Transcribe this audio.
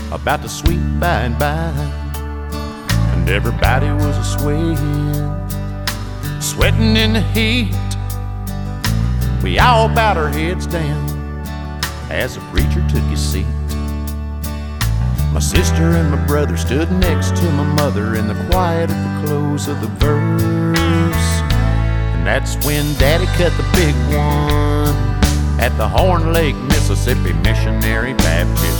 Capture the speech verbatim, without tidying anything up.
about the sweet by and by, and everybody was a swaying, sweating in the heat. We all bowed our heads down as the preacher took his seat. My sister and my brother stood next to my mother in the quiet at the close of the verse. And that's when Daddy cut the big one at the Horn Lake, Mississippi Missionary Baptist